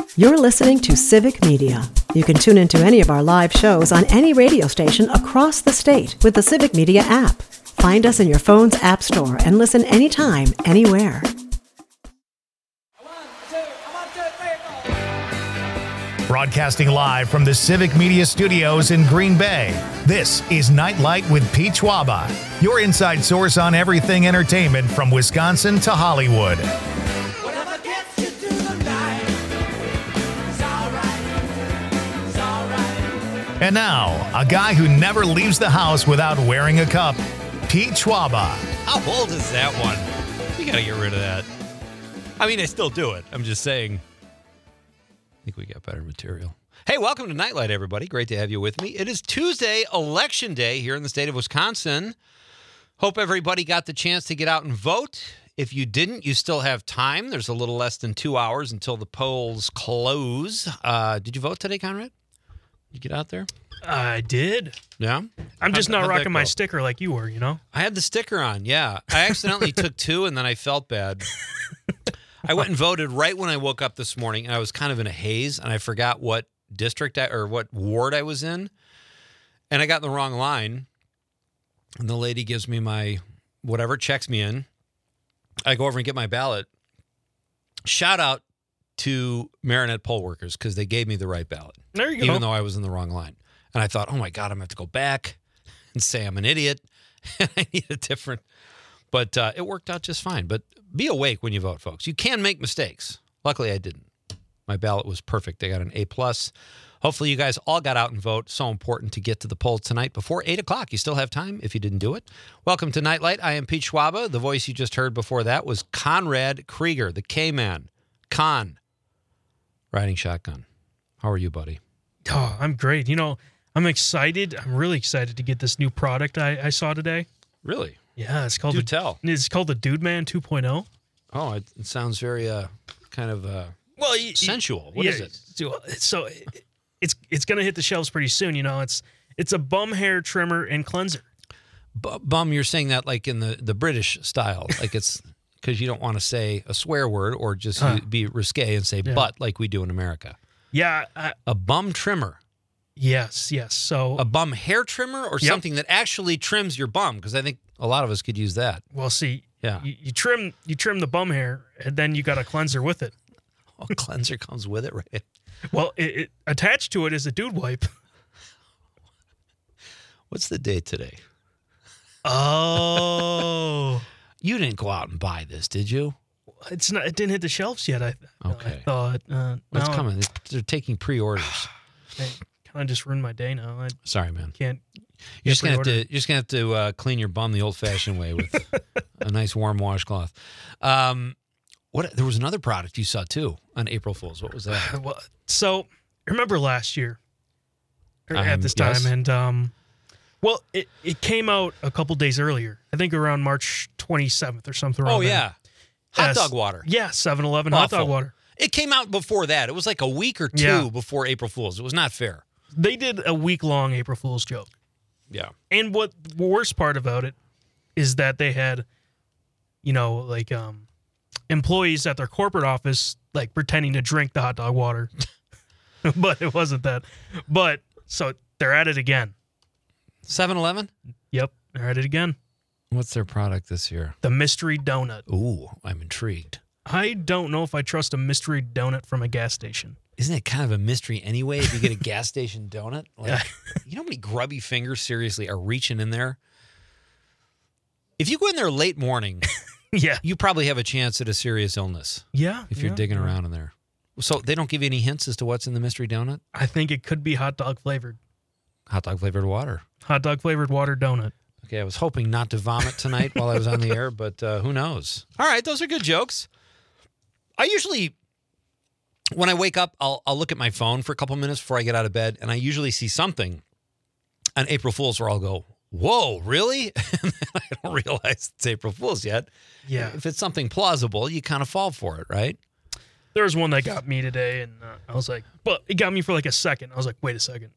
You're listening to Civic Media. You can tune into any of our live shows on any radio station across the state with the Civic Media app. Find us in your phone's app store and listen anytime, anywhere. Broadcasting live from the Civic Media Studios in Green Bay, this is Nightlight with Pete Schwaba, your inside source on everything entertainment from Wisconsin to Hollywood. And now, a guy who never leaves the house without wearing a cup, Pete Schwaba. How old is that one? You gotta get rid of that. I mean, I still do it. I'm just saying. I think we got better material. Hey, welcome to Nightlight, everybody. Great to have you with me. It is Tuesday, Election Day here in the state of Wisconsin. Hope everybody got the chance to get out and vote. If you didn't, you still have time. There's a little less than 2 hours until the polls close. Did you vote today, Conrad? You get out there? I did. Yeah? I'm just not rocking my sticker like you were, you know? I had the sticker on, yeah. I accidentally took two, and then I felt bad. I went and voted right when I woke up this morning, and I was kind of in a haze, and I forgot what district or what ward I was in, and I got in the wrong line, and the lady gives me my whatever, checks me in. I go over and get my ballot. Shout out to Marinette poll workers because they gave me the right ballot. There you go. Even though I was in the wrong line. And I thought, oh my God, I'm going to have to go back and say I'm an idiot. And I need a different. But it worked out just fine. But be awake when you vote, folks. You can make mistakes. Luckily, I didn't. My ballot was perfect. I got an A+. Hopefully, you guys all got out and vote. So important to get to the polls tonight before 8 o'clock. You still have time if you didn't do it. Welcome to Nightlight. I am Pete Schwaba. The voice you just heard before that was Conrad Krieger, the K-Man. Con. Riding shotgun. How are you, buddy? Oh, I'm great. You know, I'm excited. I'm really excited to get this new product I saw today. Really? Yeah, it's called tell. It's called the Dude Man 2.0. Oh, it sounds very kind of sensual. What is it? So it's going to hit the shelves pretty soon. You know, it's a bum hair trimmer and cleanser. Bum, you're saying that like in the British style, like it's because you don't want to say a swear word or just be risque and say butt like we do in America. Yeah. A bum trimmer. Yes. So a bum hair trimmer or something that actually trims your bum, because I think a lot of us could use that. Well, see, yeah, you trim the bum hair and then you got a cleanser with it. Oh, cleanser comes with it, right? Well, it attached to it is a dude wipe. What's the date today? Oh. You didn't go out and buy this, did you? It's not. It didn't hit the shelves yet. I thought. It's coming. They're taking pre-orders. I kind of just ruined my day now. Sorry, man. Can't. You're just gonna have to clean your bum the old-fashioned way with a nice warm washcloth. There was another product you saw too on April Fool's. What was that? Well, so remember last year at this time, yes. And well, it came out a couple days earlier. I think around March 27th or something. Oh yeah, hot dog water. Yeah, 7-Eleven hot dog water. It came out before that. It was like a week or two before April Fool's. It was not fair. They did a week-long April Fool's joke. Yeah. And what the worst part about it is that they had, you know, like employees at their corporate office like pretending to drink the hot dog water. But it wasn't that. But so they're at it again. 7-Eleven? Yep, they're at it again. What's their product this year? The mystery donut. Ooh, I'm intrigued. I don't know if I trust a mystery donut from a gas station. Isn't it kind of a mystery anyway if you get a gas station donut? Like, you know how many grubby fingers seriously are reaching in there? If you go in there late morning, you probably have a chance at a serious illness. Yeah. If you're digging around in there. So they don't give you any hints as to what's in the mystery donut? I think it could be hot dog flavored. Hot dog flavored water. Hot dog flavored water donut. Okay, I was hoping not to vomit tonight while I was on the air, but who knows? All right, those are good jokes. I usually, when I wake up, I'll look at my phone for a couple minutes before I get out of bed, and I usually see something on April Fool's where I'll go, whoa, really? And then I don't realize it's April Fool's yet. Yeah. If it's something plausible, you kind of fall for it, right? There was one that got me today, and I was like, but it got me for like a second. I was like, wait a second.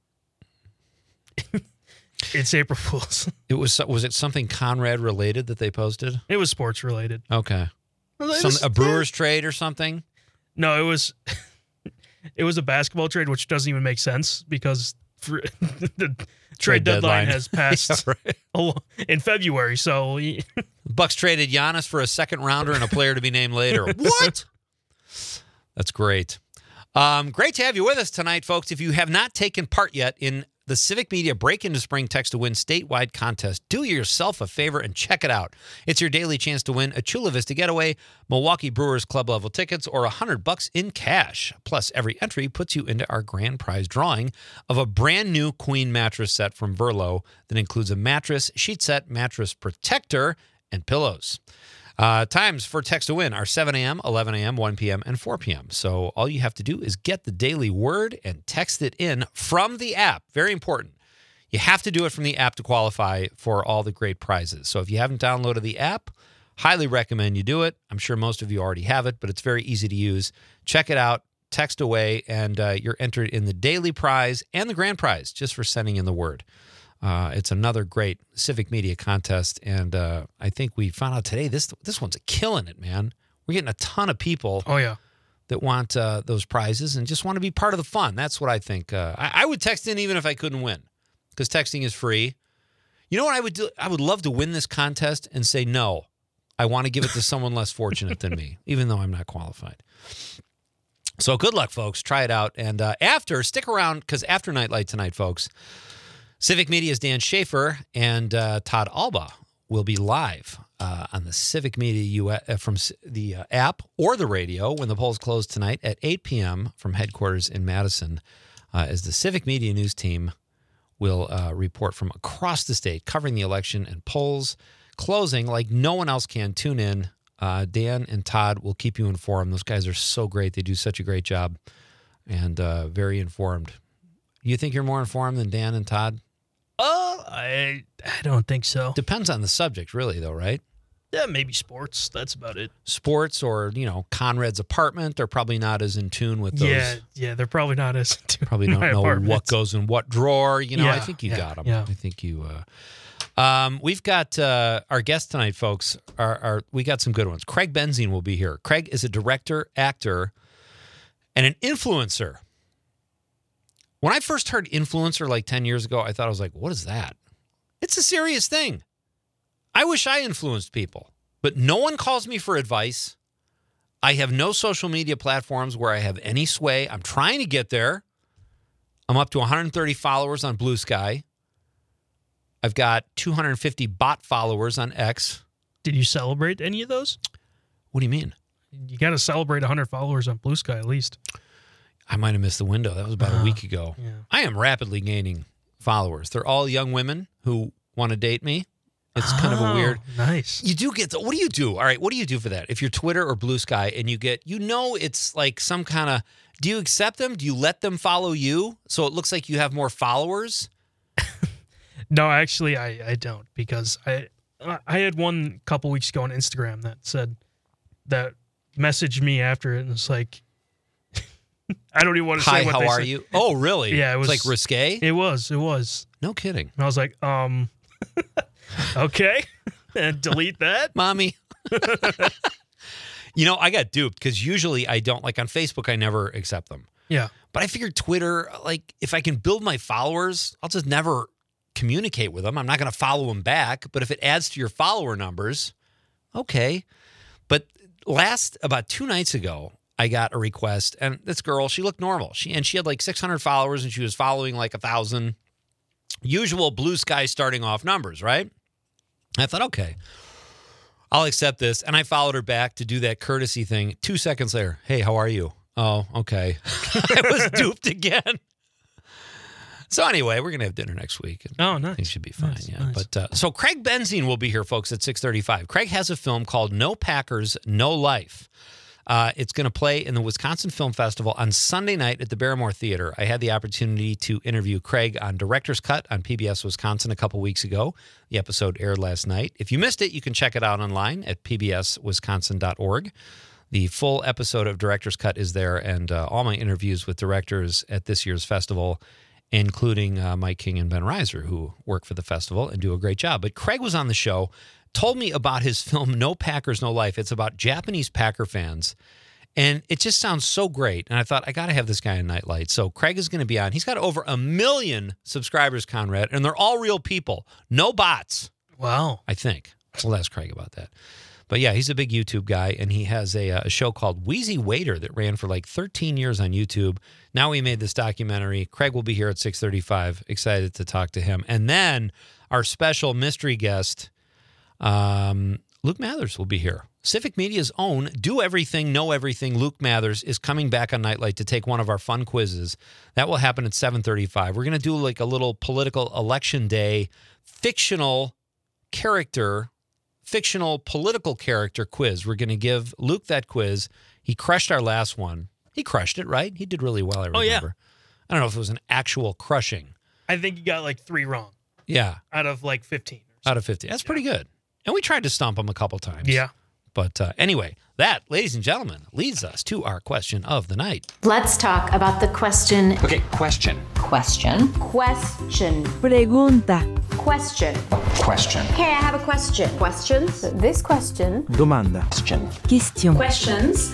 It's April Fool's. Was it something Conrad related that they posted? It was sports related. Okay. A Brewers trade or something? No, it was it was a basketball trade, which doesn't even make sense because the trade deadline has passed in February. So Bucks traded Giannis for a second rounder and a player to be named later. What? That's great. Great to have you with us tonight, folks. If you have not taken part yet in the Civic Media Break Into Spring Text to Win statewide contest, do yourself a favor and check it out. It's your daily chance to win a Chula Vista getaway, Milwaukee Brewers club level tickets, or $100 in cash. Plus, every entry puts you into our grand prize drawing of a brand new queen mattress set from Verlo that includes a mattress, sheet set, mattress protector, and pillows. Times for Text to Win are 7 a.m., 11 a.m., 1 p.m., and 4 p.m. So all you have to do is get the daily word and text it in from the app. Very important. You have to do it from the app to qualify for all the great prizes. So if you haven't downloaded the app, highly recommend you do it. I'm sure most of you already have it, but it's very easy to use. Check it out, text away, and you're entered in the daily prize and the grand prize just for sending in the word. It's another great Civic Media contest, and I think we found out today this one's killing it, man. We're getting a ton of people that want those prizes and just want to be part of the fun. That's what I think. I would text in even if I couldn't win, because texting is free. You know what I would do? I would love to win this contest and say, no, I want to give it to someone less fortunate than me, even though I'm not qualified. So good luck, folks. Try it out. And stick around, because after Nightlight tonight, folks, Civic Media's Dan Schaefer and Todd Alba will be live on the Civic Media from the app or the radio when the polls close tonight at 8 p.m. from headquarters in Madison, as the Civic Media news team will report from across the state, covering the election and polls closing like no one else can. Tune in. Dan and Todd will keep you informed. Those guys are so great. They do such a great job and very informed. You think you're more informed than Dan and Todd? I don't think so. Depends on the subject, really, though, right? Yeah, maybe sports. That's about it. Sports or, Conrad's apartment, they're probably not as in tune with those. Yeah, they're probably not as in tune. Probably don't know what goes in what drawer. I think you got them. Yeah. I think you... we've got our guest tonight, folks. We got some good ones. Craig Benzine will be here. Craig is a director, actor, and an influencer. When I first heard influencer like 10 years ago, I thought, I was like, what is that? It's a serious thing. I wish I influenced people, but no one calls me for advice. I have no social media platforms where I have any sway. I'm trying to get there. I'm up to 130 followers on Blue Sky. I've got 250 bot followers on X. Did you celebrate any of those? What do you mean? You got to celebrate 100 followers on Blue Sky at least. I might have missed the window. That was about a week ago. Yeah. I am rapidly gaining followers. They're all young women who want to date me. It's kind of a weird. Nice. You do get what do you do? All right, what do you do for that? If you're Twitter or Blue Sky and you get, it's like some kind of, do you accept them? Do you let them follow you? So it looks like you have more followers? No, actually, I don't, because I had one couple weeks ago on Instagram that messaged me after it, and it's like, I don't even want to say what how they are said. you? Oh, really? Yeah, it was like risque? It was. No kidding. And I was like, okay, and delete that. Mommy. I got duped because usually I don't, like on Facebook, I never accept them. Yeah. But I figured Twitter, like if I can build my followers, I'll just never communicate with them. I'm not going to follow them back. But if it adds to your follower numbers, okay. But about 2 nights ago, I got a request, and this girl, she looked normal. She had like 600 followers, and she was following like 1,000. Usual Blue Sky starting off numbers, right? I thought, okay, I'll accept this. And I followed her back to do that courtesy thing. 2 seconds later, hey, how are you? Oh, okay. I was duped again. So anyway, we're going to have dinner next week. Oh, nice. Things should be fine, nice, yeah. Nice. But so Craig Benzine will be here, folks, at 6:35. Craig has a film called No Packers, No Life. It's going to play in the Wisconsin Film Festival on Sunday night at the Barrymore Theater. I had the opportunity to interview Craig on Director's Cut on PBS Wisconsin a couple weeks ago. The episode aired last night. If you missed it, you can check it out online at pbswisconsin.org. The full episode of Director's Cut is there, and all my interviews with directors at this year's festival, including Mike King and Ben Reiser, who work for the festival and do a great job. But Craig was on the show, told me about his film No Packers, No Life. It's about Japanese Packer fans And it just sounds so great. And I thought, I got to have this guy in Nightlight. So Craig is going to be on. He's got over 1 million subscribers, Conrad, and they're all real people. No bots, Wow. I think. We'll ask Craig about that. But yeah, he's a big YouTube guy, and he has a show called Wheezy Waiter that ran for like 13 years on YouTube. Now he made this documentary. Craig will be here at 6:35. Excited to talk to him. And then our special mystery guest, Luke Mathers, will be here. Civic Media's own Do Everything, Know Everything, Luke Mathers, is coming back on Nightlight to take one of our fun quizzes. That will happen at 7:35. We're going to do like a little political election day fictional political character quiz. We're going to give Luke that quiz. He crushed our last one. He crushed it, right? He did really well, I remember. Oh, yeah. I don't know if it was an actual crushing. I think you got like 3 wrong Yeah, out of like 15. out of 50. That's pretty good. And we tried to stomp him a couple times. Yeah. But anyway, that, ladies and gentlemen, leads us to our question of the night. Let's talk about the question. Okay, question. Question. Pregunta. Question. Question. Hey, I have a question. Questions? This question. Domanda. Question. Question. Questions.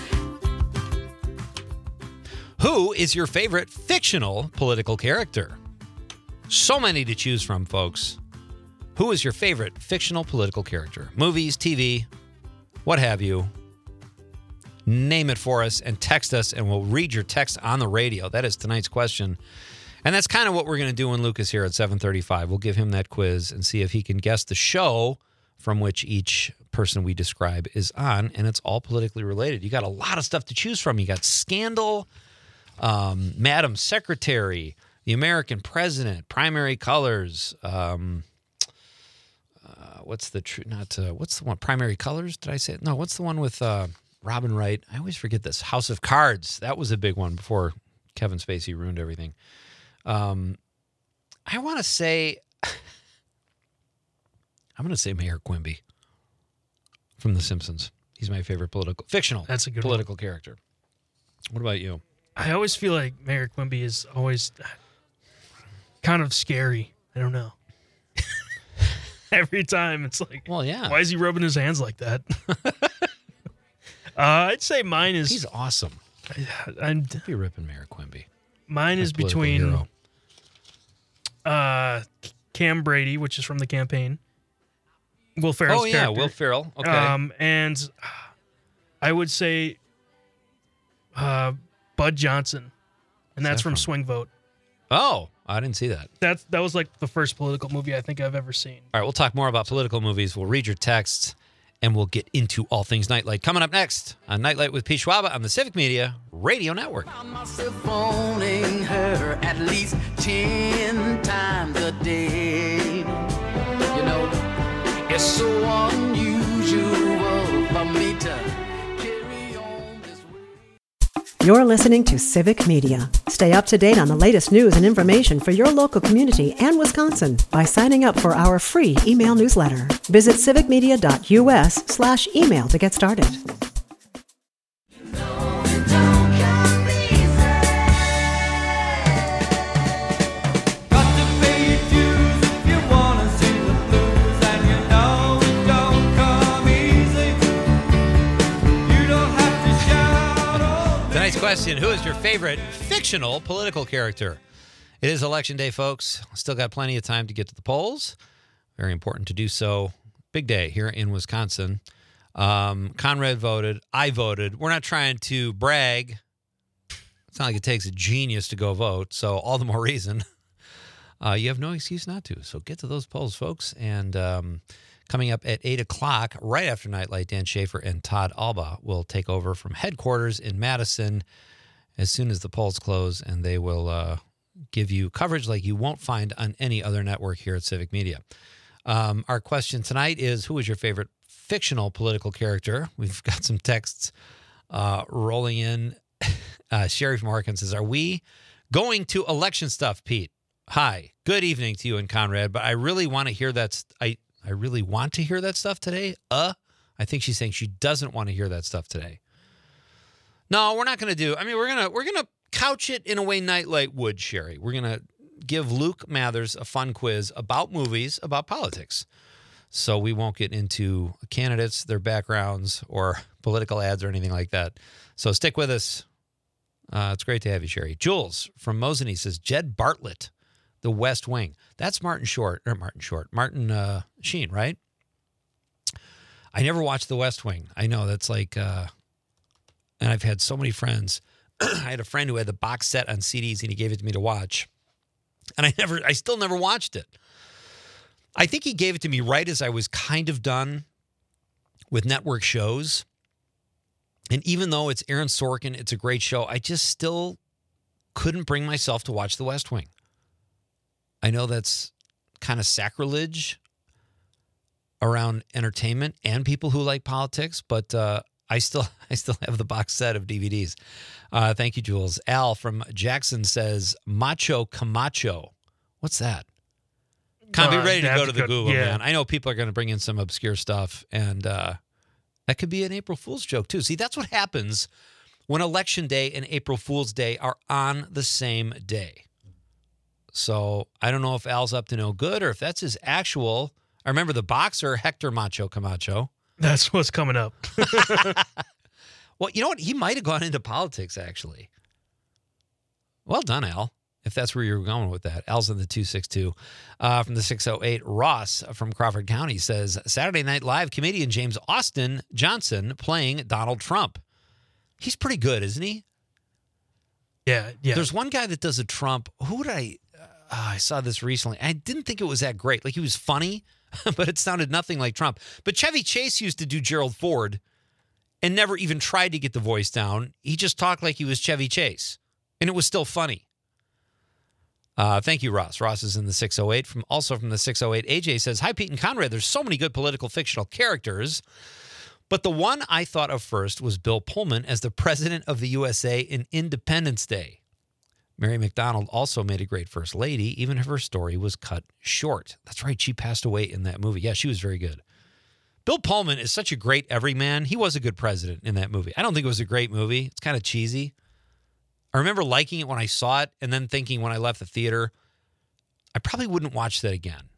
Who is your favorite fictional political character? So many to choose from, folks. Who is your favorite fictional political character? Movies, TV, what have you. Name it for us and text us, and we'll read your text on the radio. That is tonight's question. And that's kind of what we're going to do when Luke is here at 7:35. We'll give him that quiz and see if he can guess the show from which each person we describe is on, and it's all politically related. You got a lot of stuff to choose from. You got Scandal, Madam Secretary, The American President, Primary Colors, what's the one? Primary Colors? Did I say it? No, what's the one with Robin Wright? I always forget this. House of Cards. That was a big one before Kevin Spacey ruined everything. I want to say, I'm going to say Mayor Quimby from The Simpsons. He's my favorite fictional That's a good political character. What about you? I always feel like Mayor Quimby is always kind of scary. I don't know. Every time it's like, Well, yeah. why is he rubbing his hands like that? I'd say mine is. He's awesome. Be ripping Mayor Quimby. Mine is Political between hero. Cam Brady, which is from The Campaign. Will Ferrell's Oh, yeah, character. Will Ferrell. Okay. And I would say Bud Johnson, and that's from from? Swing Vote. Oh, I didn't see that. That was like the first political movie I think I've ever seen. All right, we'll talk more about political movies. We'll read your texts, and we'll get into all things Nightlight. Coming up next on Nightlight with Pete Schwaba on the Civic Media Radio Network. Found myself phoning her at least 10 times a day. You know, it's so unusual for me to carry on this way. You're listening to Civic Media. Stay up to date on the latest news and information for your local community and Wisconsin by signing up for our free email newsletter. Visit civicmedia.us/email to get started. Got to pay your dues if you wanna see the blues, and you know it don't come easy. You don't have to shout all Tonight's question, who is your favorite fictional political character? It is Election Day, folks. Still got plenty of time to get to the polls. Very important to do so. Big day here in Wisconsin. Conrad voted. I voted. We're not trying to brag. It's not like it takes a genius to go vote, so all the more reason. You have no excuse not to. So get to those polls, folks. And coming up at 8 o'clock, right after Nightlight, Dan Schaefer and Todd Alba will take over from headquarters in Madison as soon as the polls close, and they will give you coverage like you won't find on any other network here at Civic Media. Our question tonight is, who is your favorite fictional political character? We've got some texts rolling in. Sherry from Arkansas says, are we going to election stuff, Pete? Hi, good evening to you and Conrad, but I really want to hear that. I really want to hear that stuff today. I think she's saying she doesn't want to hear that stuff today. No, we're not going to do. I mean, we're gonna couch it in a way Nightlight would, Sherry. We're gonna give Luke Mathers a fun quiz about movies, about politics. So we won't get into candidates, their backgrounds, or political ads or anything like that. So stick with us. It's great to have you, Sherry. Jules from Moseny says, Jed Bartlett, The West Wing. That's Martin Sheen, right? I never watched The West Wing. I know that's like, and I've had so many friends. I had a friend who had the box set on CDs and he gave it to me to watch. And I still never watched it. I think he gave it to me right as I was kind of done with network shows. And even though it's Aaron Sorkin, it's a great show, I just still couldn't bring myself to watch The West Wing. I know that's kind of sacrilege around entertainment and people who like politics, but I still have the box set of DVDs. Thank you, Jules. Al from Jackson says, Macho Camacho. What's that? Kind of be ready to go to the Google, man. I know people are going to bring in some obscure stuff, and that could be an April Fool's joke, too. See, that's what happens when Election Day and April Fool's Day are on the same day. So I don't know if Al's up to no good or if that's his actual. I remember the boxer, Hector Macho Camacho. That's what's coming up. Well, you know what? He might have gone into politics, actually. Well done, Al, if that's where you're going with that. Al's in the 262. From the 608, Ross from Crawford County says, Saturday Night Live comedian James Austin Johnson playing Donald Trump. He's pretty good, isn't he? Yeah. There's one guy that does a Trump. Who would I saw this recently. I didn't think it was that great. Like, he was funny, but it sounded nothing like Trump. But Chevy Chase used to do Gerald Ford and never even tried to get the voice down. He just talked like he was Chevy Chase, and it was still funny. Thank you, Ross. Ross is in the 608. Also from the 608, AJ says, Hi, Pete and Conrad. There's so many good political fictional characters, but the one I thought of first was Bill Pullman as the president of the USA in Independence Day. Mary McDonald also made a great first lady, even if her story was cut short. That's right. She passed away in that movie. Yeah, she was very good. Bill Pullman is such a great everyman. He was a good president in that movie. I don't think it was a great movie. It's kind of cheesy. I remember liking it when I saw it and then thinking when I left the theater, I probably wouldn't watch that again.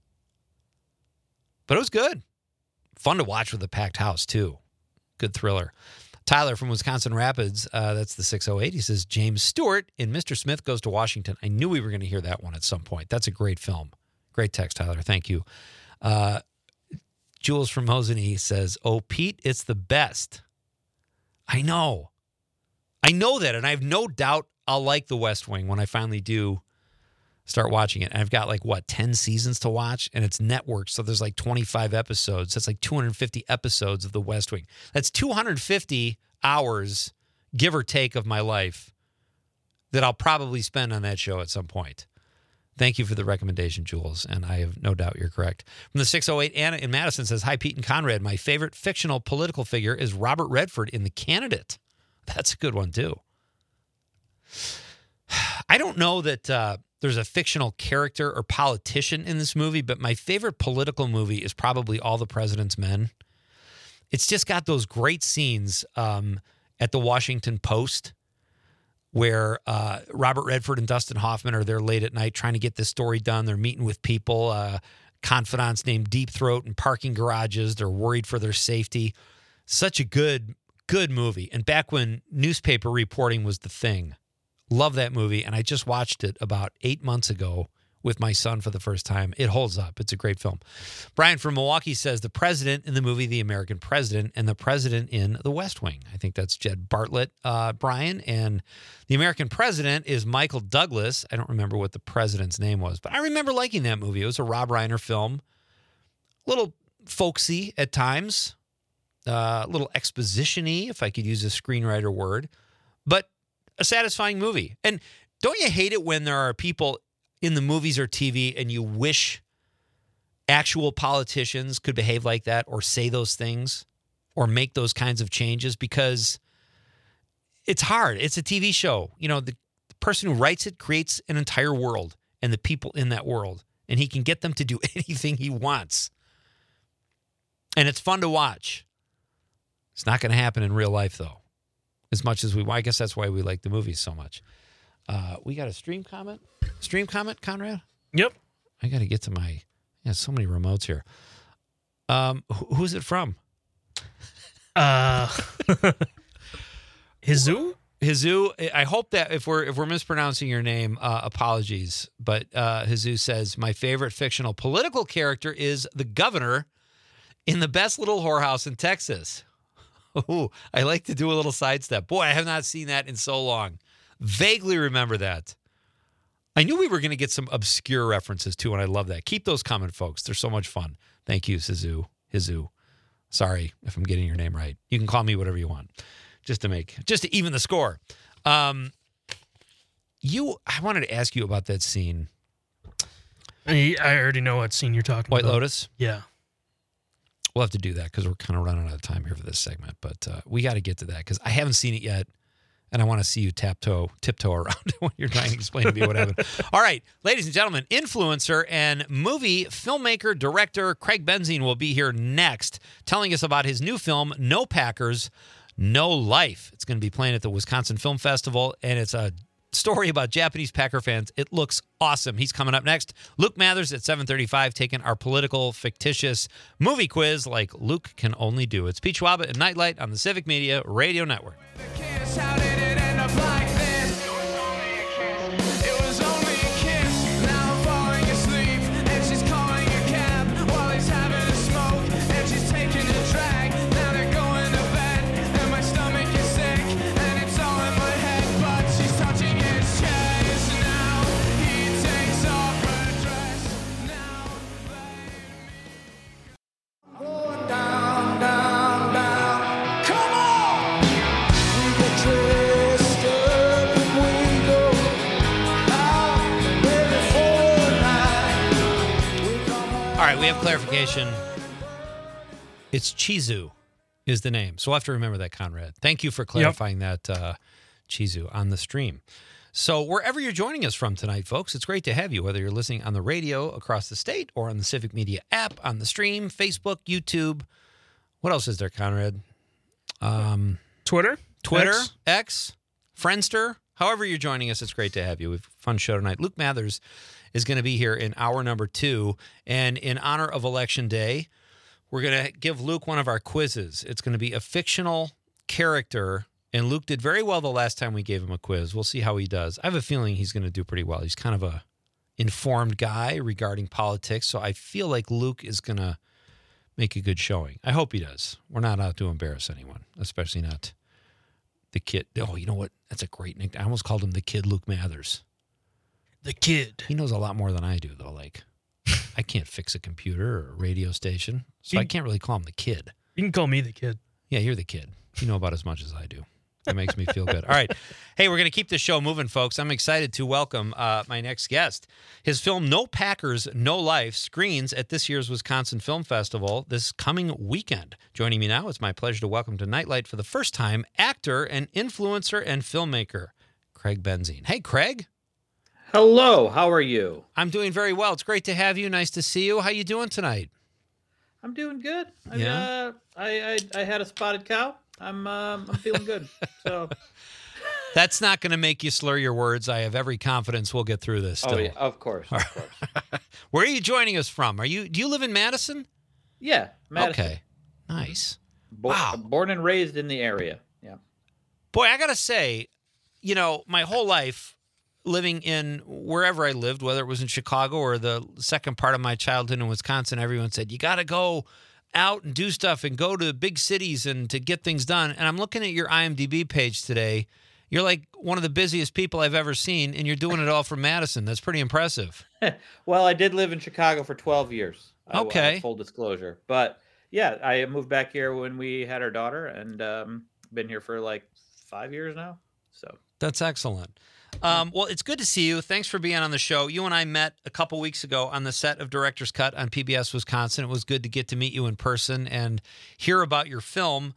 But it was good. Fun to watch with a packed house, too. Good thriller. Tyler from Wisconsin Rapids, that's the 608. He says, James Stewart in Mr. Smith Goes to Washington. I knew we were going to hear that one at some point. That's a great film. Great text, Tyler. Thank you. Jules from Moseny says, Oh, Pete, it's the best. I know that, and I have no doubt I'll like The West Wing when I finally do start watching it. And I've got 10 seasons to watch, and it's networked, so there's 25 episodes. That's 250 episodes of The West Wing. That's 250 hours, give or take, of my life that I'll probably spend on that show at some point. Thank you for the recommendation, Jules, and I have no doubt you're correct. From the 608, Anna in Madison says, Hi, Pete and Conrad. My favorite fictional political figure is Robert Redford in The Candidate. That's a good one, too. I don't know that there's a fictional character or politician in this movie, but my favorite political movie is probably All the President's Men. It's just got those great scenes at the Washington Post where Robert Redford and Dustin Hoffman are there late at night trying to get this story done. They're meeting with people, confidants named Deep Throat in parking garages. They're worried for their safety. Such a good movie. And back when newspaper reporting was the thing. Love that movie, and I just watched it about 8 months ago with my son for the first time. It holds up. It's a great film. Brian from Milwaukee says the president in the movie The American President and the president in The West Wing. I think that's Jed Bartlett, Brian. And The American President is Michael Douglas. I don't remember what the president's name was, but I remember liking that movie. It was a Rob Reiner film. A little folksy at times. A little exposition-y, if I could use a screenwriter word. But a satisfying movie. And don't you hate it when there are people in the movies or TV and you wish actual politicians could behave like that or say those things or make those kinds of changes? Because it's hard. It's a TV show. You know, the person who writes it creates an entire world and the people in that world. And he can get them to do anything he wants. And it's fun to watch. It's not going to happen in real life, though. As much as I guess that's why we like the movies so much. We got a stream comment? Stream comment, Conrad? Yep. I got to get to so many remotes here. Who's it from? Hizu? Hizu, I hope that if we're mispronouncing your name, apologies. But Hizu says, my favorite fictional political character is the governor in The Best Little Whorehouse in Texas. Ooh, I like to do a little sidestep. Boy, I have not seen that in so long. Vaguely remember that. I knew we were going to get some obscure references too, and I love that. Keep those coming, folks. They're so much fun. Thank you, Hizu. Sorry if I'm getting your name right. You can call me whatever you want, just to even the score. I wanted to ask you about that scene. I already know what scene you're talking White about. Lotus? Yeah. We'll have to do that because we're kind of running out of time here for this segment. But we got to get to that because I haven't seen it yet, and I want to see you tiptoe around when you're trying to explain to me what happened. All right, ladies and gentlemen, influencer and movie filmmaker, director Craig Benzine will be here next telling us about his new film, No Packers, No Life. It's going to be playing at the Wisconsin Film Festival, and it's a story about Japanese Packer fans. It looks awesome. He's coming up next. Luke Mathers at 7:35 taking our political fictitious movie quiz like Luke can only do. It's Pete Schwaba and Nightlight on the Civic Media Radio Network. How did it end up like this? It was only a kiss. It was only a kiss. Now I'm falling asleep, and she's calling a cab while he's having a smoke, and she's taking a drag. Now they're going to bed, and my stomach is sick, and it's all in my head. But she's touching his chest. Now he takes off her dress. Now going down, down, down. Come on! We get dressed up and we go out ready for a night. We come home. All right, we have clarification. It's Chizu is the name. So we'll have to remember that, Conrad. Thank you for clarifying that, Chizu, on the stream. So wherever you're joining us from tonight, folks, it's great to have you, whether you're listening on the radio across the state or on the Civic Media app, on the stream, Facebook, YouTube. What else is there, Conrad? Twitter? X, Friendster, however you're joining us, it's great to have you. We have a fun show tonight. Luke Mathers is going to be here in hour number 2. And in honor of Election Day, we're going to give Luke one of our quizzes. It's going to be a fictional character, and Luke did very well the last time we gave him a quiz. We'll see how he does. I have a feeling he's going to do pretty well. He's kind of a informed guy regarding politics, so I feel like Luke is going to make a good showing. I hope he does. We're not out to embarrass anyone, especially not the kid. Oh, you know what? That's a great nickname. I almost called him the Kid Luke Mathers. The Kid. He knows a lot more than I do, though. Like, I can't fix a computer or a radio station, so I can't really call him the Kid. You can call me the Kid. Yeah, you're the Kid. You know about as much as I do. That makes me feel good. All right. Hey, we're going to keep the show moving, folks. I'm excited to welcome my next guest. His film, No Packers, No Life, screens at this year's Wisconsin Film Festival this coming weekend. Joining me now, it's my pleasure to welcome to Nightlight for the first time, actor and influencer and filmmaker, Craig Benzine. Hey, Craig. Hello, how are you? I'm doing very well. It's great to have you. Nice to see you. How you doing tonight? I'm doing good. Yeah? I had a spotted cow. I'm feeling good. So That's not going to make you slur your words. I have every confidence we'll get through this. Still. Oh yeah, of course. Where are you joining us from? Do you live in Madison? Yeah, Madison. Okay. Nice. Wow. Born and raised in the area. Yeah. Boy, I got to say, my whole life living in wherever I lived, whether it was in Chicago or the second part of my childhood in Wisconsin, everyone said, you got to go out and do stuff and go to big cities and to get things done. And I'm looking at your IMDb page today. You're like one of the busiest people I've ever seen, and you're doing it all from Madison. That's pretty impressive. Well, I did live in Chicago for 12 years. Okay. Full disclosure. But yeah, I moved back here when we had our daughter, and been here for like 5 years now. So That's excellent. Well, it's good to see you. Thanks for being on the show. You and I met a couple weeks ago on the set of Director's Cut on PBS Wisconsin. It was good to get to meet you in person and hear about your film.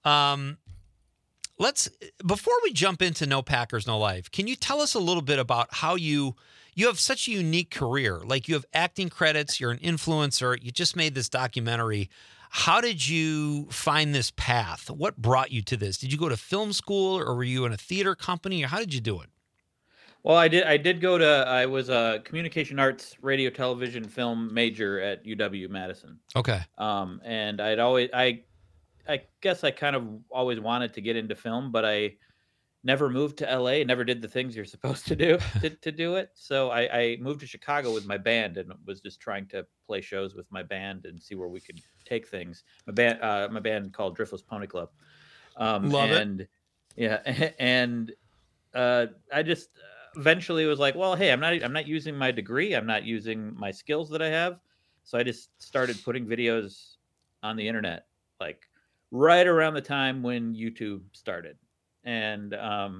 Before we jump into No Packers, No Life, can you tell us a little bit about how you have such a unique career? Like, you have acting credits, you're an influencer, you just made this documentary. How did you find this path? What brought you to this? Did you go to film school, or were you in a theater company, or how did you do it? Well, I was a communication arts, radio, television, film major at UW Madison. Okay. And I guess I kind of always wanted to get into film, but I never moved to LA, never did the things you're supposed to do to do it. So I moved to Chicago with my band and was just trying to play shows with my band and see where we could take things. My band called Driftless Pony Club. Love it. And yeah, and I just eventually was like, well, hey, I'm not using my degree, I'm not using my skills that I have, so I just started putting videos on the internet, like right around the time when YouTube started, and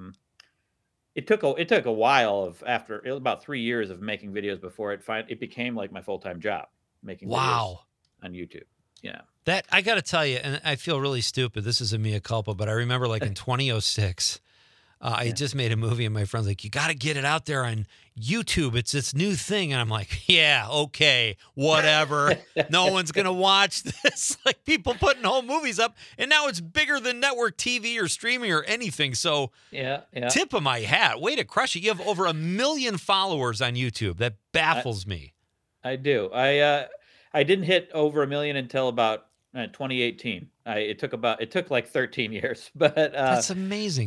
it took a while of after it was about 3 years of making videos before it became like my full-time job making videos Wow. on YouTube. Yeah. That I got to tell you, and I feel really stupid. This is a mea culpa, but I remember like in 2006, I had just made a movie, and my friend's like, "You got to get it out there on YouTube. It's this new thing." And I'm like, "Yeah, okay, whatever. No one's gonna watch this." Like people putting whole movies up, and now it's bigger than network TV or streaming or anything. So, Yeah. tip of my hat, way to crush it. You have over 1 million followers on YouTube. That baffles me. I do. I didn't hit over 1 million until about 2018. It took like 13 years, but That's amazing.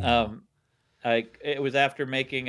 it was after making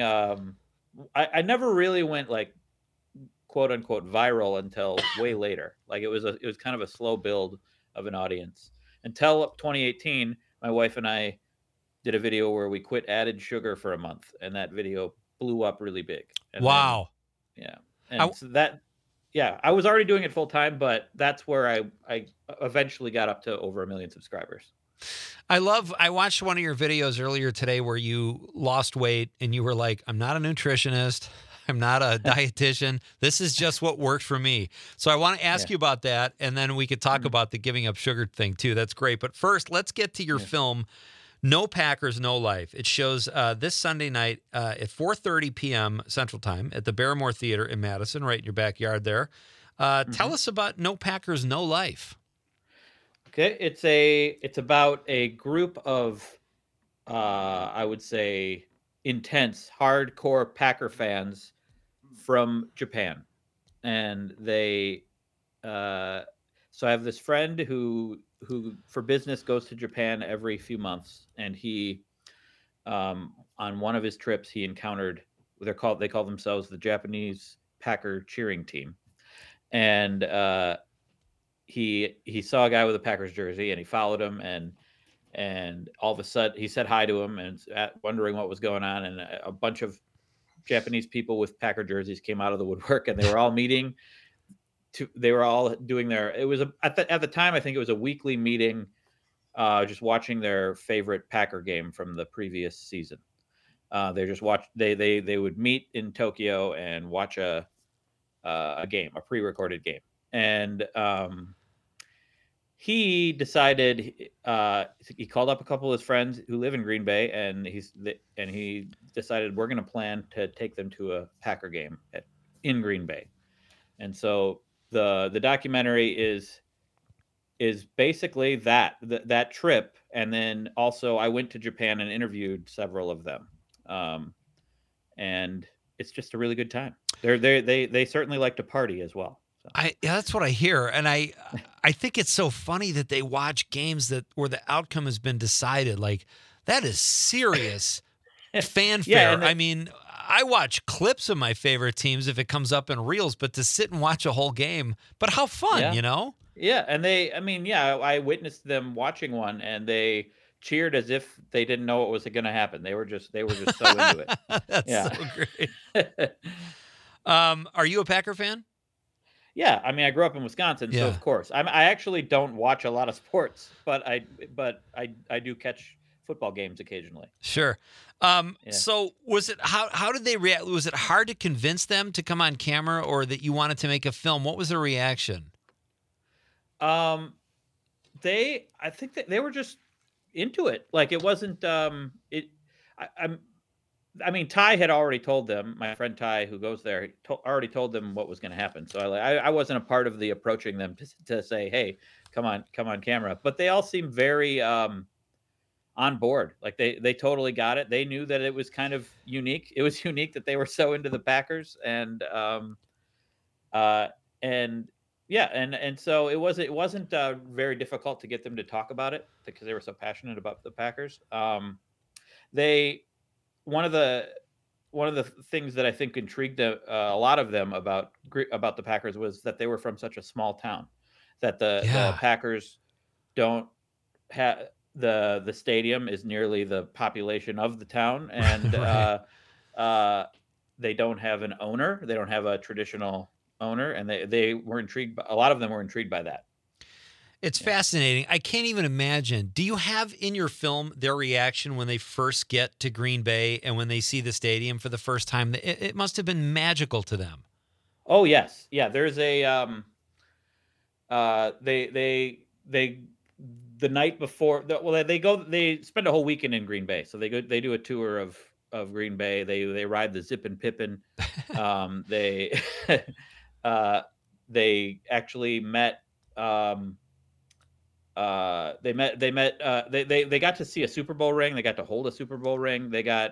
I never really went like quote unquote viral until way later. Like it was kind of a slow build of an audience until 2018. My wife and I did a video where we quit added sugar for a month, and that video blew up really big. And Wow. then, yeah. And so that, yeah, I was already doing it full time, but that's where I eventually got up to over 1 million subscribers. I watched one of your videos earlier today where you lost weight and you were like, "I'm not a nutritionist. I'm not a dietitian. This is just what works for me." So I want to ask you about that, and then we could talk about the giving up sugar thing too. That's great. But first, let's get to your film, No Packers, No Life. It shows this Sunday night at 4:30 p.m. Central Time at the Barrymore Theater in Madison, right in your backyard there. Tell us about No Packers, No Life. Okay, it's about a group of I would say intense, hardcore Packer fans from Japan, and they so I have this friend who for business goes to Japan every few months, and he on one of his trips he encountered they call themselves the Japanese Packer cheering team, and he saw a guy with a Packers jersey and he followed him, and all of a sudden he said hi to him and wondering what was going on, and a bunch of Japanese people with Packer jerseys came out of the woodwork, and they were all meeting. They were all doing it was at the time I think it was a weekly meeting, just watching their favorite Packer game from the previous season. They just watched. They would meet in Tokyo and watch a game, a pre-recorded game, and he decided he called up a couple of his friends who live in Green Bay, and he decided we're going to plan to take them to a Packer game in Green Bay. And so the documentary is basically that trip, and then also I went to Japan and interviewed several of them, and it's just a really good time. They certainly like to party as well. Yeah, that's what I hear, and I think it's so funny that they watch games where the outcome has been decided. Like that is serious fanfare. I mean, I watch clips of my favorite teams if it comes up in reels, but to sit and watch a whole game, but how fun, you know? Yeah, and I witnessed them watching one, and they cheered as if they didn't know what was going to happen. They were just so into it. That's so great. Are you a Packer fan? Yeah, I mean, I grew up in Wisconsin, so of course. I actually don't watch a lot of sports, but I do catch football games occasionally. Sure. So was it how did they react? Was it hard to convince them to come on camera, or that you wanted to make a film? What was the reaction? I think that they were just into it. Like it wasn't I mean, Ty had already told them, my friend Ty, who goes there, already told them what was going to happen. So I wasn't a part of the approaching them to say, hey, come on camera. But they all seemed very on board. Like they totally got it. They knew that it was kind of unique. It was unique that they were so into the Packers. And so it wasn't very difficult to get them to talk about it because they were so passionate about the Packers. one of the things that I think intrigued a lot of them about the Packers was that they were from such a small town, that the Yeah. Packers don't have the stadium is nearly the population of the town, and they don't have an owner. They don't have a traditional owner, and they were intrigued. A lot of them were intrigued by that. It's fascinating. I can't even imagine. Do you have in your film their reaction when they first get to Green Bay and when they see the stadium for the first time? It must have been magical to them. Oh yes, yeah. There's a they the night before. They spend a whole weekend in Green Bay, so they do a tour of Green Bay. They ride the Zip and Pippin. They they actually met. They got to see a Super Bowl ring. They got to hold a Super Bowl ring. They got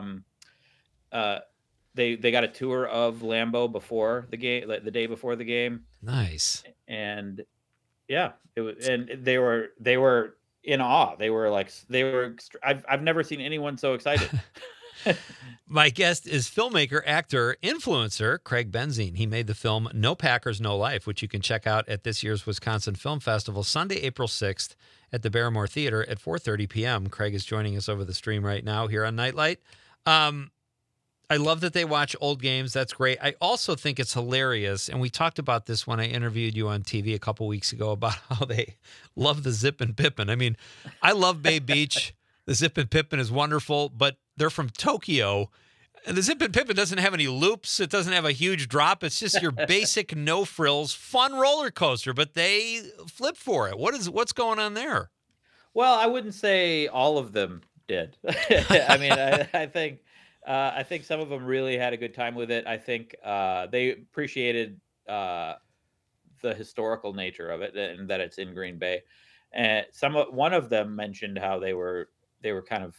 they got a tour of Lambeau before the game, the day before the game. Nice. And yeah, it was, and they were in awe. I've never seen anyone so excited. My guest is filmmaker, actor, influencer Craig Benzine. He made the film No Packers, No Life, which you can check out at this year's Wisconsin Film Festival, Sunday, April 6th at the Barrymore Theater at 4:30 p.m. Craig is joining us over the stream right now here on Nightlight. I love that they watch old games. That's great. I also think it's hilarious, and we talked about this when I interviewed you on TV a couple weeks ago about how they love the Zip and Pippin. I mean, I love Bay Beach. The Zip and Pippin is wonderful, but they're from Tokyo. And the Zip and Pippin doesn't have any loops. It doesn't have a huge drop. It's just your basic no-frills, fun roller coaster, but they flip for it. What's going on there? Well, I wouldn't say all of them did. I mean, I think some of them really had a good time with it. I think they appreciated the historical nature of it and that it's in Green Bay. And one of them mentioned how they were kind of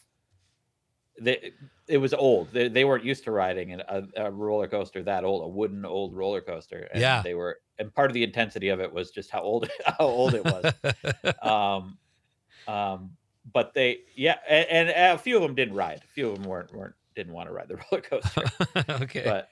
it was old. They weren't used to riding a roller coaster that old, a wooden old roller coaster. And Yeah. and part of the intensity of it was just how old it was. But and a few of them didn't ride. A few of them didn't want to ride the roller coaster. Okay. But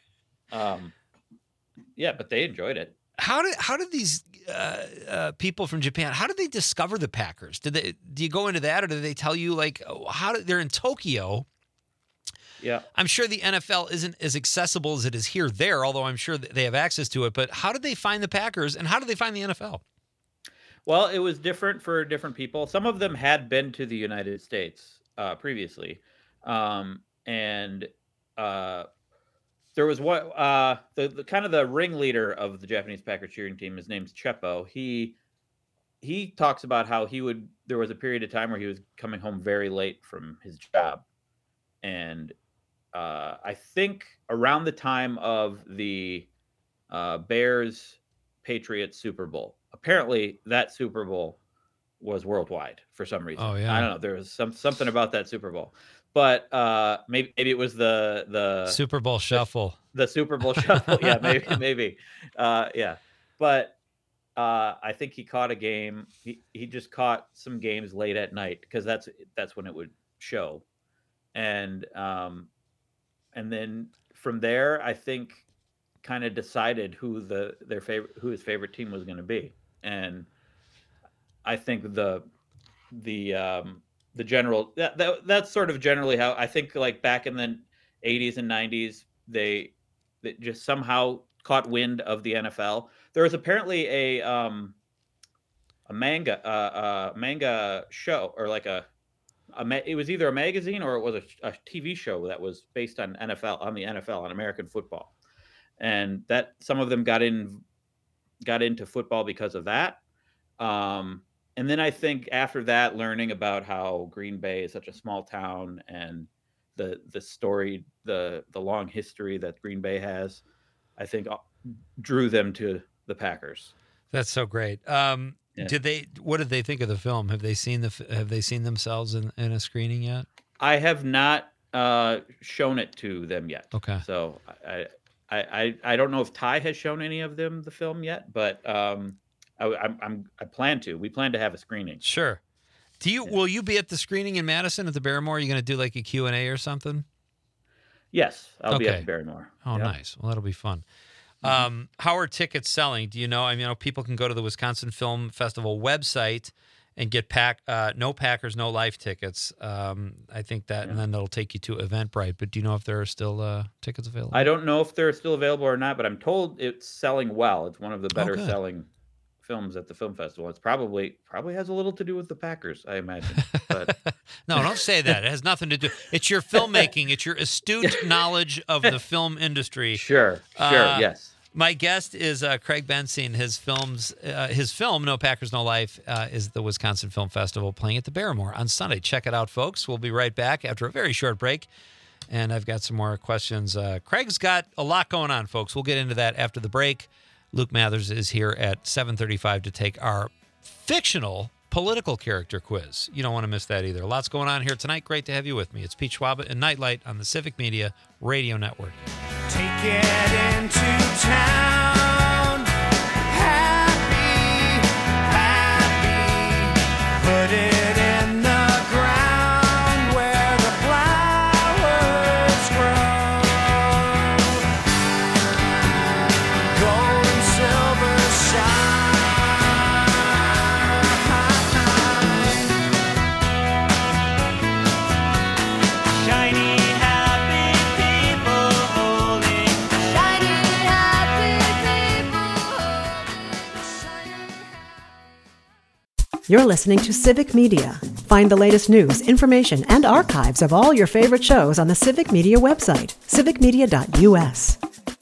but they enjoyed it. How did these people from Japan? How did they discover the Packers? Do you go into that, or do they tell you they're in Tokyo? Yeah, I'm sure the NFL isn't as accessible as it is here there, although I'm sure that they have access to it. But how did they find the Packers, and how did they find the NFL? Well, it was different for different people. Some of them had been to the United States previously, and there was the kind of the ringleader of the Japanese Packer cheering team. His name's Cheppo. He talks about how there was a period of time where he was coming home very late from his job, and I think around the time of the Bears Patriots Super Bowl. Apparently, that Super Bowl was worldwide for some reason. Oh, yeah. I don't know. There was something about that Super Bowl, but maybe it was the Super Bowl Shuffle. The Super Bowl Shuffle. Yeah, maybe. Yeah, but I think he caught a game. He just caught some games late at night because that's when it would show, and then from there, I think kind of decided who his favorite team was going to be. And I think the general that's sort of generally how I think, like back in the 80s and 90s, they just somehow caught wind of the NFL. There was apparently a manga show, or like it was either a magazine or it was a TV show that was based on the NFL, on American football. And that some of them got into football because of that. And then I think after that, learning about how Green Bay is such a small town and the story, the long history that Green Bay has, I think drew them to the Packers. That's so great. Yeah. What did they think of the film? Have they seen themselves in a screening yet? I have not shown it to them yet. Okay. So I don't know if Ty has shown any of them the film yet, but I plan to. We plan to have a screening. Sure. Will you be at the screening in Madison at the Barrymore? Are you going to do like a Q&A or something? Yes, I'll be Okay. at the Barrymore. Oh, Yep. nice. Well, that'll be fun. How are tickets selling? Do you know? I mean, people can go to the Wisconsin Film Festival website and get no Packers, no Life tickets. I think that, and then that'll take you to Eventbrite. But do you know if there are still tickets available? I don't know if they're still available or not, but I'm told it's selling well. It's one of the better good. selling films at the film festival. It's probably has a little to do with the Packers, I imagine. But No, don't say that. It has nothing to do. It's your filmmaking. It's your astute knowledge of the film industry. sure, yes. My guest is Craig Benzine. His film, No Packers, No Life, is the Wisconsin Film Festival playing at the Barrymore on Sunday. Check it out, folks. We'll be right back after a very short break. And I've got some more questions. Craig's got a lot going on, folks. We'll get into that after the break. Luke Mathers is here at 7:35 to take our fictional political character quiz. You don't want to miss that either. Lots going on here tonight. Great to have you with me. It's Pete Schwaba and Nightlight on the Civic Media Radio Network. Take it into town. Happy, put it in the ground where the flowers grow. Gold and silver shine. Shiny, happy people holding. Shiny, happy people. You're listening to Civic Media. Find the latest news, information, and archives of all your favorite shows on the Civic Media website, civicmedia.us.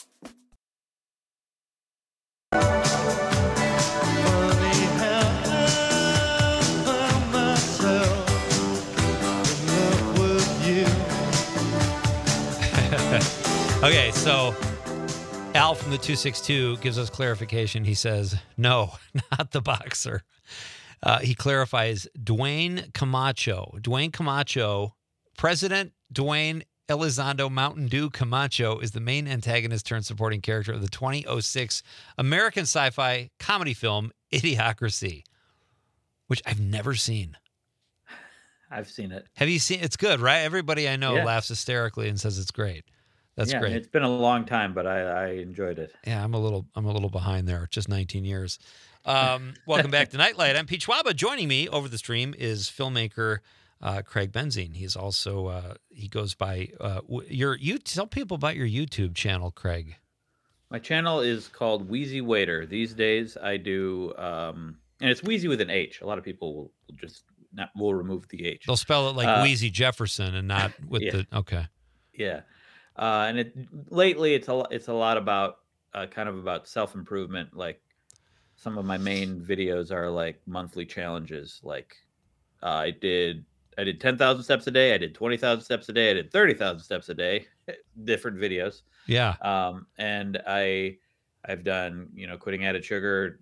Okay, so Al from the 262 gives us clarification. He says, no, not the boxer. He clarifies Dwayne Camacho. Dwayne Camacho, President Dwayne Elizondo Mountain Dew Camacho is the main antagonist turned supporting character of the 2006 American sci-fi comedy film Idiocracy, which I've never seen. I've seen it. Have you seen? It's good, right? Everybody I know Yeah. laughs hysterically and says it's great. That's Yeah, great. It's been a long time, but I enjoyed it. Yeah, I'm a little behind there. Just 19 years. Welcome back to Nightlight. I'm Pete Schwaba. Joining me over the stream is filmmaker Craig Benzine. He's also he goes by you tell people about your YouTube channel, Craig. My channel is called Wheezy Waiter. These days I do, and it's Wheezy with an H. A lot of people will just will remove the H. They'll spell it like Wheezy Jefferson and not with yeah. the okay. Yeah, and lately it's a lot about kind of about self-improvement. Like some of my main videos are like monthly challenges. Like I did 10,000 steps a day. I did 20,000 steps a day. I did 30,000 steps a day. Different videos. Yeah. And I've done, quitting added sugar,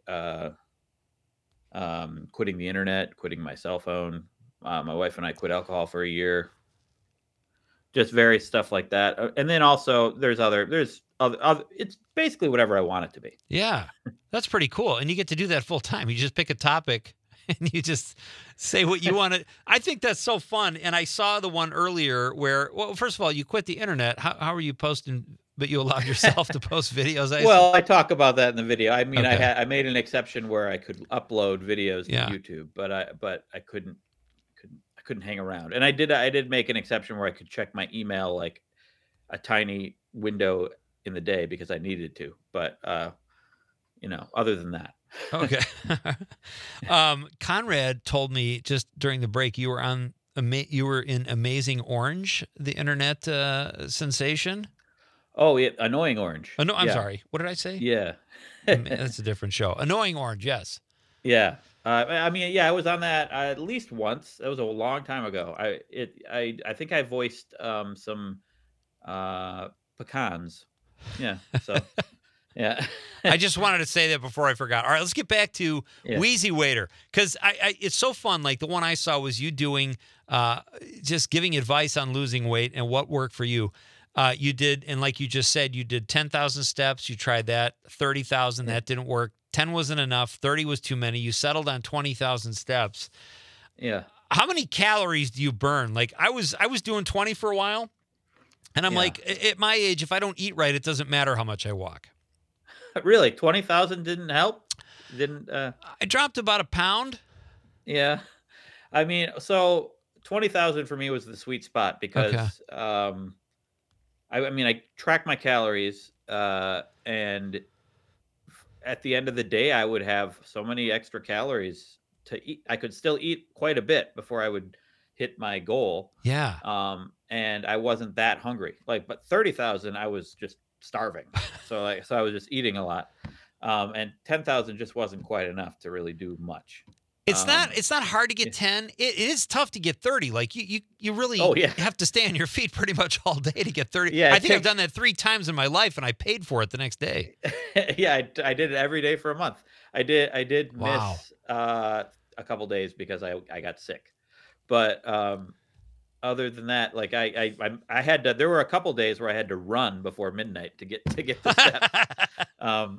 quitting the internet, quitting my cell phone. My wife and I quit alcohol for a year. Just various stuff like that. And then also there's other, it's basically whatever I want it to be. Yeah. That's pretty cool. And you get to do that full time. You just pick a topic and you just say what you want to. I think that's so fun. And I saw the one earlier where, well, first of all, you quit the internet. How are you posting, but you allowed yourself to post videos? I talk about that in the video. I mean, Okay. I made an exception where I could upload videos to Yeah. YouTube, but I couldn't hang around. And I did make an exception where I could check my email like a tiny window in the day because I needed to. But other than that. Okay. Conrad told me just during the break you were in Amazing Orange, the internet sensation. Oh, yeah, Annoying Orange. Oh, no, I'm Yeah. sorry. What did I say? Yeah. That's a different show. Annoying Orange, yes. Yeah. I was on that at least once. That was a long time ago. I think I voiced some pecans. Yeah. So yeah. I just wanted to say that before I forgot. All right, let's get back to Yeah. Wheezy Waiter because it's so fun. Like the one I saw was you doing just giving advice on losing weight and what worked for you. You did, and like you just said, you did 10,000 steps. You tried that. 30,000, that didn't work. 10 wasn't enough. 30 was too many. You settled on 20,000 steps. Yeah. How many calories do you burn? Like I was doing 20 for a while, And I'm Yeah. like, at my age, if I don't eat right, it doesn't matter how much I walk. Really, 20,000 didn't help. Didn't. I dropped about a pound. Yeah. I mean, so 20,000 for me was the sweet spot because I mean, I track my calories, and at the end of the day, I would have so many extra calories to eat. I could still eat quite a bit before I would hit my goal. Yeah. And I wasn't that hungry. But 30,000, I was just starving. So I was just eating a lot. And 10,000 just wasn't quite enough to really do much. It's not hard to get 10. It is tough to get 30. Like you really have to stay on your feet pretty much all day to get 30. Yeah, I think I've done that 3 times in my life, and I paid for it the next day. Yeah, I did it every day for a month. I did Wow. miss a couple days because I got sick. But other than that, like I had to. There were a couple days where I had to run before midnight to get the steps.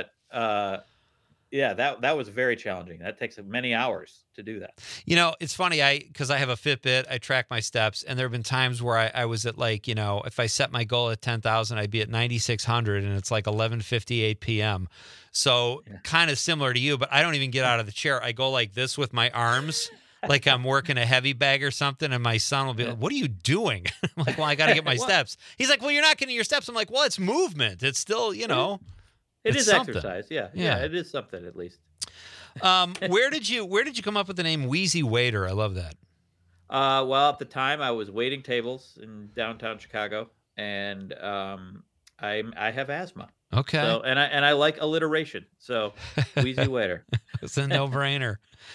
Yeah, that was very challenging. That takes many hours to do that. You know, it's funny, because I have a Fitbit, I track my steps, and there have been times where I was at, like, you know, if I set my goal at 10,000, I'd be at 9,600, and it's like 11:58 p.m. So kind of similar to you, but I don't even get out of the chair. I go like this with my arms, like I'm working a heavy bag or something, and my son will be like, "What are you doing?" I'm like, "Well, I got to get my steps." He's like, "Well, you're not getting your steps." I'm like, "Well, it's movement. It's still, you know." It It's is something. exercise. Yeah, Yeah. it is something at least. Where did you come up with the name Wheezy Waiter? I love that. Well, at the time I was waiting tables in downtown Chicago, and I have asthma. Okay. So and I like alliteration. So Wheezy Waiter. It's a no-brainer.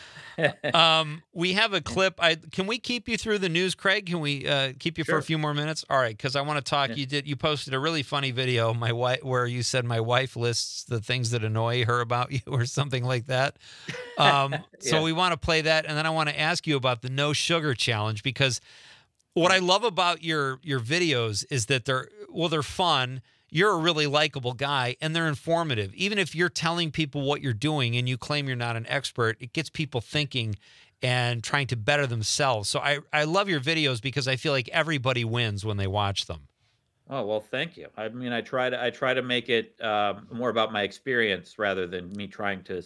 We have a clip. Can we keep you through the news, Craig? Can we keep you for a Sure. few more minutes? All right, because I want to talk. Yeah. You posted a really funny video, my wife, where you said my wife lists the things that annoy her about you, or something like that. So Yeah. we want to play that, and then I want to ask you about the no sugar challenge, because what I love about your videos is that they're fun. You're a really likable guy, and they're informative. Even if you're telling people what you're doing and you claim you're not an expert, it gets people thinking and trying to better themselves. So I love your videos because I feel like everybody wins when they watch them. Oh, well, thank you. I mean, I try to make it more about my experience rather than me trying to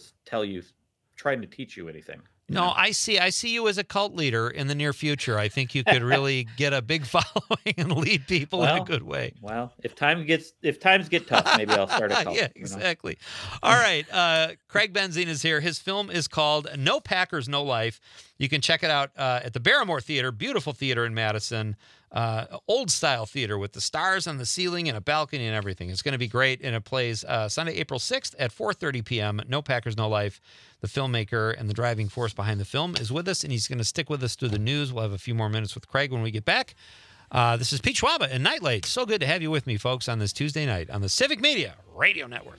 teach you anything. you No, know? I see you as a cult leader in the near future. I think you could really get a big following and lead people in a Well, good way. Well, if times get tough, maybe I'll start a cult. Yeah, you know? exactly. All right. Craig Benzine is here. His film is called No Packers, No Life. You can check it out at the Barrymore Theater, beautiful theater in Madison, old style theater with the stars on the ceiling and a balcony and everything. It's going to be great. And it plays Sunday, April 6th at 4:30 p.m. No Packers, No Life. The filmmaker and the driving force behind the film is with us, and he's going to stick with us through the news. We'll have a few more minutes with Craig when we get back. This is Pete Schwaba and Nightlight. So good to have you with me, folks, on this Tuesday night on the Civic Media Radio Network.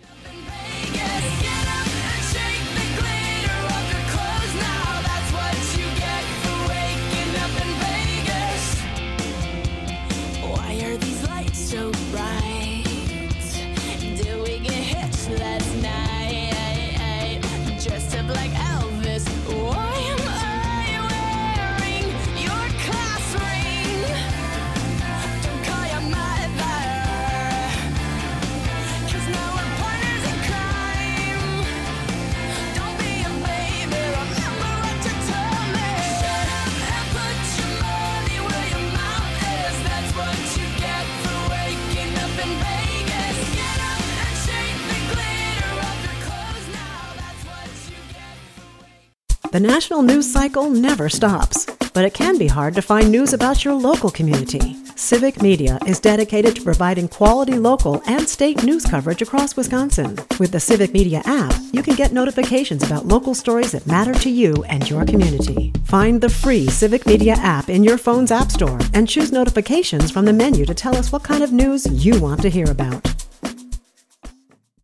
The national news cycle never stops, but it can be hard to find news about your local community. Civic Media is dedicated to providing quality local and state news coverage across Wisconsin. With the Civic Media app, you can get notifications about local stories that matter to you and your community. Find the free Civic Media app in your phone's app store and choose notifications from the menu to tell us what kind of news you want to hear about.